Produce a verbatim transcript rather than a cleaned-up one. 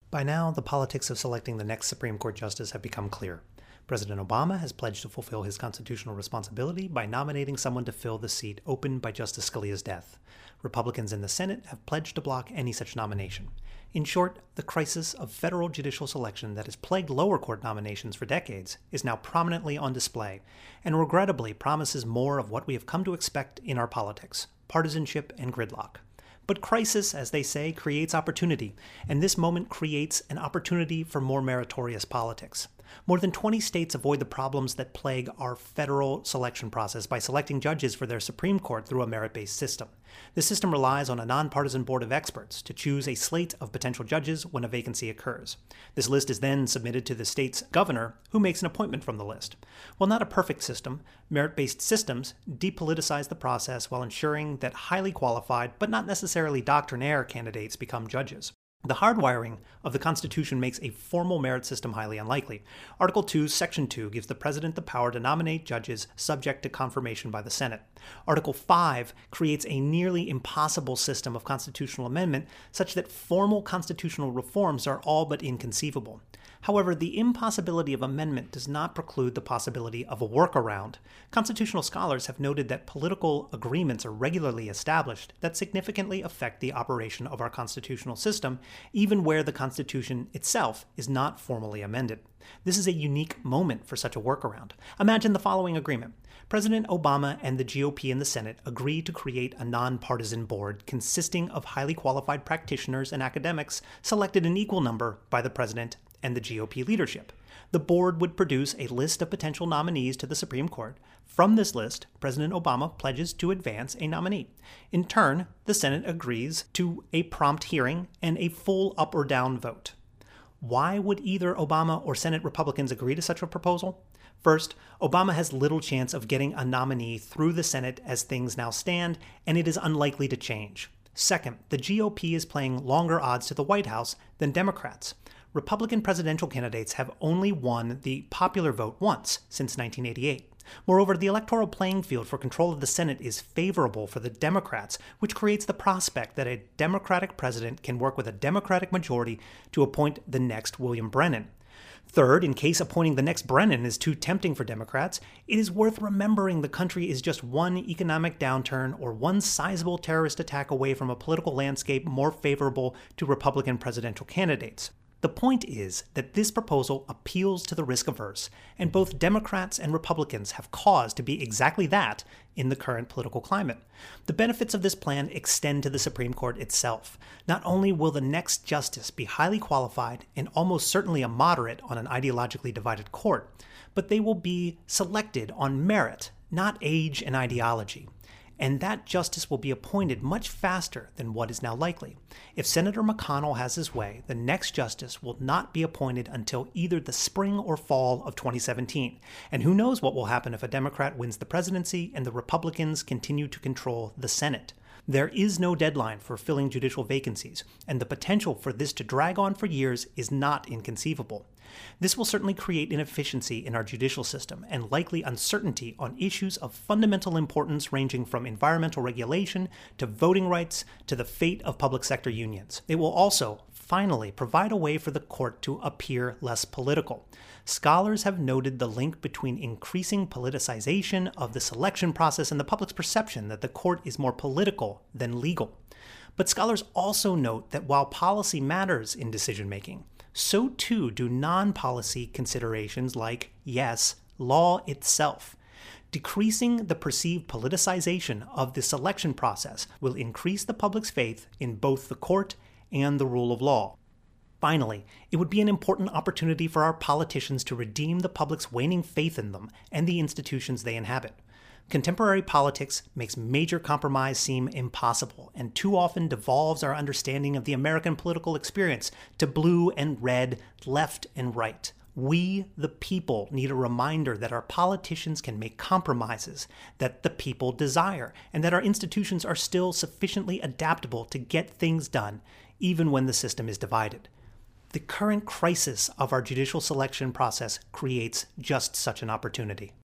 By now, the politics of selecting the next Supreme Court justice have become clear. President Obama has pledged to fulfill his constitutional responsibility by nominating someone to fill the seat opened by Justice Scalia's death. Republicans in the Senate have pledged to block any such nomination. In short, the crisis of federal judicial selection that has plagued lower court nominations for decades is now prominently on display, and regrettably promises more of what we have come to expect in our politics: partisanship and gridlock. But crisis, as they say, creates opportunity, and this moment creates an opportunity for more meritorious politics. More than twenty states avoid the problems that plague our federal selection process by selecting judges for their Supreme Court through a merit-based system. The system relies on a nonpartisan board of experts to choose a slate of potential judges when a vacancy occurs. This list is then submitted to the state's governor, who makes an appointment from the list. While not a perfect system, merit-based systems depoliticize the process while ensuring that highly qualified, but not necessarily doctrinaire candidates become judges. The hardwiring of the Constitution makes a formal merit system highly unlikely. Article two, Section two gives the President the power to nominate judges subject to confirmation by the Senate. Article five creates a nearly impossible system of constitutional amendment such that formal constitutional reforms are all but inconceivable. However, the impossibility of amendment does not preclude the possibility of a workaround. Constitutional scholars have noted that political agreements are regularly established that significantly affect the operation of our constitutional system, even where the Constitution itself is not formally amended. This is a unique moment for such a workaround. Imagine the following agreement. President Obama and the G O P in the Senate agree to create a nonpartisan board consisting of highly qualified practitioners and academics selected in equal number by the President and the G O P leadership. The board would produce a list of potential nominees to the Supreme Court. From this list, President Obama pledges to advance a nominee. In turn, the Senate agrees to a prompt hearing and a full up or down vote. Why would either Obama or Senate Republicans agree to such a proposal? First, Obama has little chance of getting a nominee through the Senate as things now stand, and it is unlikely to change. Second, the G O P is playing longer odds to the White House than Democrats. Republican presidential candidates have only won the popular vote once since nineteen eighty-eight. Moreover, the electoral playing field for control of the Senate is favorable for the Democrats, which creates the prospect that a Democratic president can work with a Democratic majority to appoint the next William Brennan. Third, in case appointing the next Brennan is too tempting for Democrats, it is worth remembering the country is just one economic downturn or one sizable terrorist attack away from a political landscape more favorable to Republican presidential candidates. The point is that this proposal appeals to the risk-averse, and both Democrats and Republicans have cause to be exactly that in the current political climate. The benefits of this plan extend to the Supreme Court itself. Not only will the next justice be highly qualified and almost certainly a moderate on an ideologically divided court, but they will be selected on merit, not age and ideology. And that justice will be appointed much faster than what is now likely. If Senator McConnell has his way, the next justice will not be appointed until either the spring or fall of twenty seventeen. And who knows what will happen if a Democrat wins the presidency and the Republicans continue to control the Senate. There is no deadline for filling judicial vacancies, and the potential for this to drag on for years is not inconceivable. This will certainly create inefficiency in our judicial system and likely uncertainty on issues of fundamental importance ranging from environmental regulation to voting rights to the fate of public sector unions. It will also, finally, provide a way for the court to appear less political. Scholars have noted the link between increasing politicization of the selection process and the public's perception that the court is more political than legal. But scholars also note that while policy matters in decision-making, so too do non-policy considerations like, yes, law itself. Decreasing the perceived politicization of the selection process will increase the public's faith in both the court and the rule of law. Finally, it would be an important opportunity for our politicians to redeem the public's waning faith in them and the institutions they inhabit. Contemporary politics makes major compromise seem impossible and too often devolves our understanding of the American political experience to blue and red, left and right. We, the people, need a reminder that our politicians can make compromises that the people desire, and that our institutions are still sufficiently adaptable to get things done, even when the system is divided. The current crisis of our judicial selection process creates just such an opportunity.